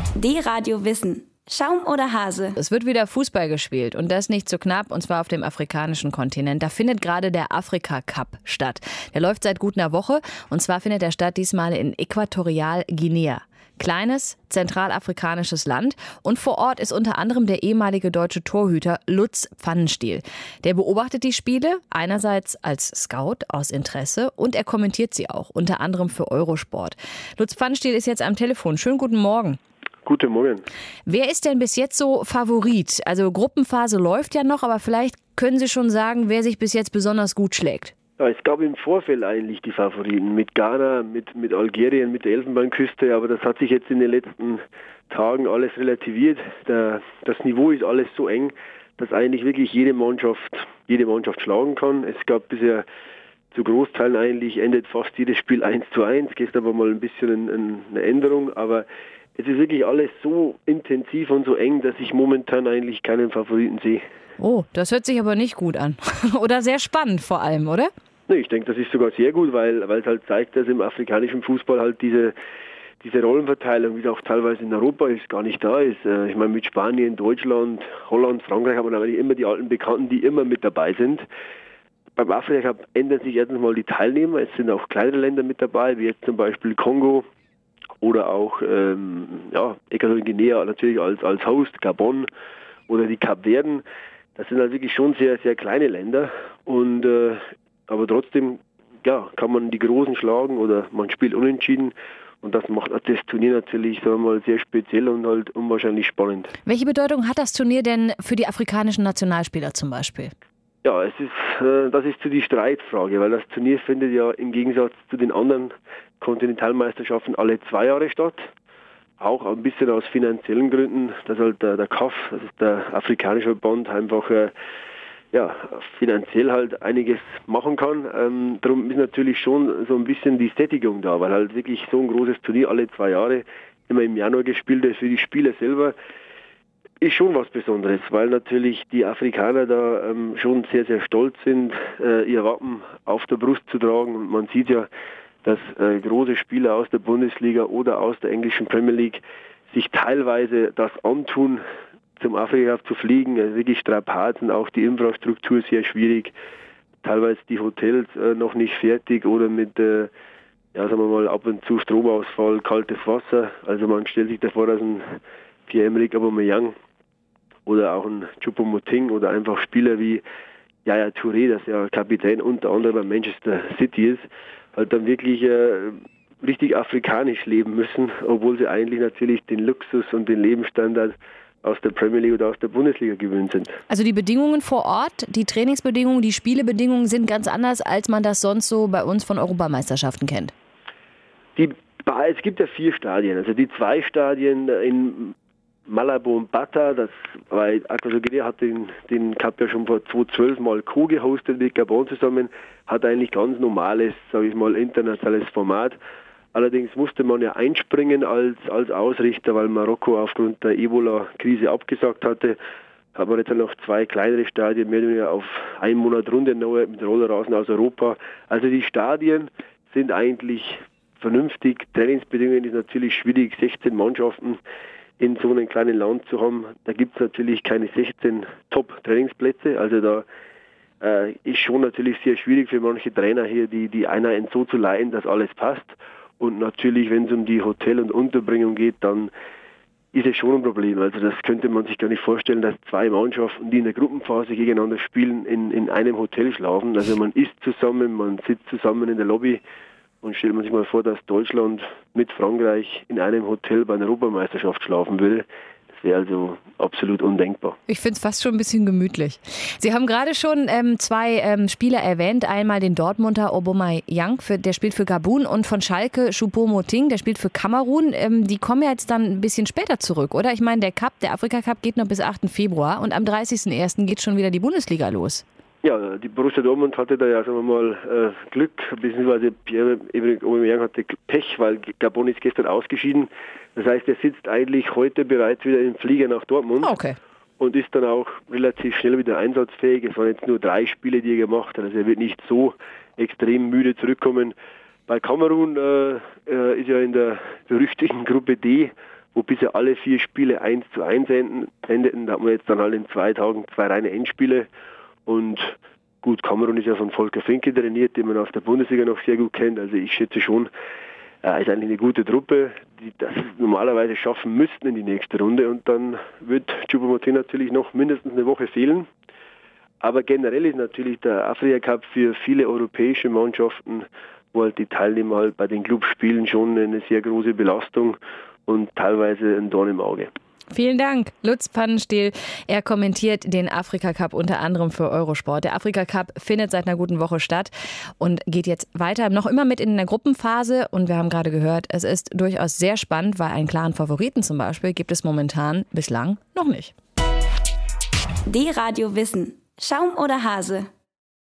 D-Radio Wissen. Schaum oder Hase? Es wird wieder Fußball gespielt und das nicht so knapp, und zwar auf dem afrikanischen Kontinent. Da findet gerade der Afrika-Cup statt. Der läuft seit gut einer Woche und zwar findet er statt diesmal in Äquatorialguinea. Kleines, zentralafrikanisches Land, und vor Ort ist unter anderem der ehemalige deutsche Torhüter Lutz Pfannenstiel. Der beobachtet die Spiele, einerseits als Scout aus Interesse, und er kommentiert sie auch, unter anderem für Eurosport. Lutz Pfannenstiel ist jetzt am Telefon. Schönen guten Morgen. Guten Morgen. Wer ist denn bis jetzt so Favorit? Also Gruppenphase läuft ja noch, aber vielleicht können Sie schon sagen, wer sich bis jetzt besonders gut schlägt. Ja, es gab im Vorfeld eigentlich die Favoriten mit Ghana, mit Algerien, mit der Elfenbeinküste, aber das hat sich jetzt in den letzten Tagen alles relativiert. Das Niveau ist alles so eng, dass eigentlich wirklich jede Mannschaft schlagen kann. Es gab bisher zu Großteilen eigentlich, endet fast jedes Spiel 1:1. Gestern war mal ein bisschen eine Änderung, aber es ist wirklich alles so intensiv und so eng, dass ich momentan eigentlich keinen Favoriten sehe. Oh, das hört sich aber nicht gut an. Oder sehr spannend vor allem, oder? Nee, ich denke, das ist sogar sehr gut, weil es halt zeigt, dass im afrikanischen Fußball halt diese Rollenverteilung, wie es auch teilweise in Europa ist, gar nicht da ist. Ich meine, mit Spanien, Deutschland, Holland, Frankreich haben wir eigentlich immer die alten Bekannten, die immer mit dabei sind. Beim Afrika Cup ändern sich erstens mal die Teilnehmer. Es sind auch kleinere Länder mit dabei, wie jetzt zum Beispiel Kongo oder auch Äquatorialguinea natürlich als Host, Gabon oder die Kapverden. Das sind halt wirklich schon sehr, sehr kleine Länder, und aber trotzdem kann man die Großen schlagen oder man spielt unentschieden, und das macht das Turnier natürlich, sagen wir mal, sehr speziell und halt unwahrscheinlich spannend. Welche Bedeutung hat das Turnier denn für die afrikanischen Nationalspieler zum Beispiel? Ja, das ist so die Streitfrage, weil das Turnier findet ja im Gegensatz zu den anderen Kontinentalmeisterschaften alle 2 Jahre statt. Auch ein bisschen aus finanziellen Gründen, dass halt der CAF, das ist der afrikanische Verband, einfach finanziell halt einiges machen kann. Darum ist natürlich schon so ein bisschen die Sättigung da, weil halt wirklich so ein großes Turnier alle 2 Jahre immer im Januar gespielt ist. Für die Spieler selber ist schon was Besonderes, weil natürlich die Afrikaner da schon sehr, sehr stolz sind, ihr Wappen auf der Brust zu tragen. Und man sieht ja, dass große Spieler aus der Bundesliga oder aus der englischen Premier League sich teilweise das antun, zum Afrika Cup zu fliegen. Also wirklich Strapazen, auch die Infrastruktur sehr schwierig, teilweise die Hotels noch nicht fertig oder mit sagen wir mal, ab und zu Stromausfall, kaltes Wasser. Also man stellt sich davor, dass ein Pierre-Emerick Aubameyang oder auch ein Choupo-Moting oder einfach Spieler wie Yaya Touré, das ja Kapitän unter anderem bei Manchester City ist, halt dann wirklich richtig afrikanisch leben müssen, obwohl sie eigentlich natürlich den Luxus und den Lebensstandard aus der Premier League oder aus der Bundesliga gewöhnt sind. Also die Bedingungen vor Ort, die Trainingsbedingungen, die Spielebedingungen sind ganz anders, als man das sonst so bei uns von Europameisterschaften kennt. Es gibt ja 4 Stadien. Also die 2 Stadien in Malabo und Bata, weil Äquatorialguinea hat den Cup ja schon vor 2012 mal co-gehostet mit Gabon zusammen, hat eigentlich ganz normales, sage ich mal, internationales Format. Allerdings musste man ja einspringen als Ausrichter, weil Marokko aufgrund der Ebola-Krise abgesagt hatte. Hat man jetzt noch 2 kleinere Stadien, mehr oder weniger auf einen Monat Runde mit Rollerrasen aus Europa. Also die Stadien sind eigentlich vernünftig. Trainingsbedingungen ist natürlich schwierig, 16 Mannschaften in so einem kleinen Land zu haben. Da gibt es natürlich keine 16 Top-Trainingsplätze. Also da ist schon natürlich sehr schwierig für manche Trainer hier, die Einheiten so zu leiten, dass alles passt. Und natürlich, wenn es um die Hotel- und Unterbringung geht, dann ist es schon ein Problem. Also das könnte man sich gar nicht vorstellen, dass 2 Mannschaften, die in der Gruppenphase gegeneinander spielen, in einem Hotel schlafen. Also man isst zusammen, man sitzt zusammen in der Lobby, und stellt man sich mal vor, dass Deutschland mit Frankreich in einem Hotel bei einer Europameisterschaft schlafen würde. Das wäre also absolut undenkbar. Ich finde es fast schon ein bisschen gemütlich. Sie haben gerade schon 2 Spieler erwähnt. Einmal den Dortmunder Aubameyang, der spielt für Gabun, und von Schalke Choupo-Moting, der spielt für Kamerun. Die kommen ja jetzt dann ein bisschen später zurück, oder? Ich meine, der Afrika Cup geht noch bis 8. Februar und am 30.01. geht schon wieder die Bundesliga los. Ja, die Borussia Dortmund hatte da ja, sagen wir mal, Glück, beziehungsweise Pierre-Emerick Aubameyang hatte Pech, weil Gabon ist gestern ausgeschieden. Das heißt, er sitzt eigentlich heute bereits wieder im Flieger nach Dortmund. Okay. Und ist dann auch relativ schnell wieder einsatzfähig. Es waren jetzt nur 3 Spiele, die er gemacht hat, also er wird nicht so extrem müde zurückkommen. Bei Kamerun ist ja in der berüchtigten Gruppe D wo bisher alle 4 Spiele 1:1 endeten. Da haben wir jetzt dann halt in 2 Tagen 2 reine Endspiele. Und gut, Kamerun ist ja von Volker Finke trainiert, den man aus der Bundesliga noch sehr gut kennt. Also ich schätze schon, ist eigentlich eine gute Truppe, die das normalerweise schaffen müssten in die nächste Runde. Und dann wird Choupo-Moting natürlich noch mindestens eine Woche fehlen. Aber generell ist natürlich der Afrika Cup für viele europäische Mannschaften, wo halt die Teilnehmer halt bei den Clubs spielen, schon eine sehr große Belastung und teilweise ein Dorn im Auge. Vielen Dank, Lutz Pfannenstiel. Er kommentiert den Afrika Cup unter anderem für Eurosport. Der Afrika Cup findet seit einer guten Woche statt und geht jetzt weiter, noch immer mit in der Gruppenphase. Und wir haben gerade gehört, es ist durchaus sehr spannend, weil einen klaren Favoriten zum Beispiel gibt es momentan bislang noch nicht. D-Radio Wissen. Schaum oder Hase?